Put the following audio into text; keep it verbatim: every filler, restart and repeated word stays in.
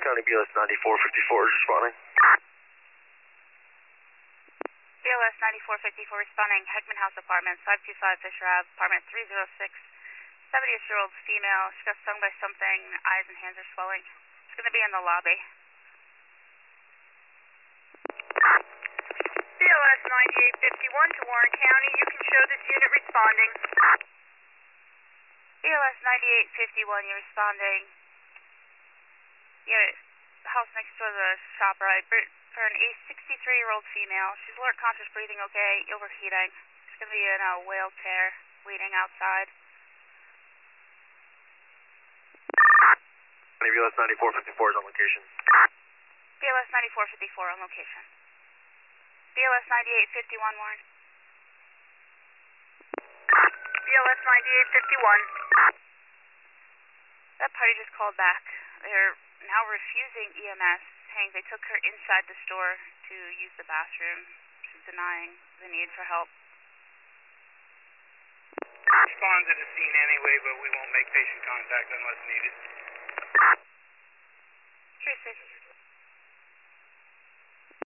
County B L S ninety-four fifty-four is responding. B L S ninety-four fifty-four responding, Heckman House Apartments, five two five Fisher Ave, apartment three oh six, seventy-year-old female. She got stung by something, eyes and hands are swelling. She's going to be in the lobby. B L S ninety-eight fifty-one to Warren County, you can show this unit responding. B L S ninety-eight fifty-one, you're responding. Yeah, house next door to the shop, right? For an sixty-three-year-old female. She's alert, conscious, breathing okay, overheating. She's going to be in a wheelchair, bleeding outside. B L S ninety-four fifty-four is on location. B L S ninety-four fifty-four on location. B L S ninety-eight fifty-one, Warren. B L S ninety-eight fifty-one. That party just called back. They're now refusing E M S, saying they took her inside the store to use the bathroom. She's denying the need for help. Respond to the scene anyway, but we won't make patient contact unless needed. True, sir.